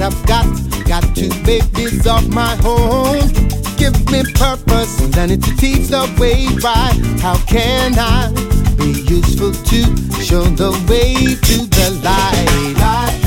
I've got to make this of my own. Give me purpose, learning to teach the way right. How can I be useful to show the way to the light?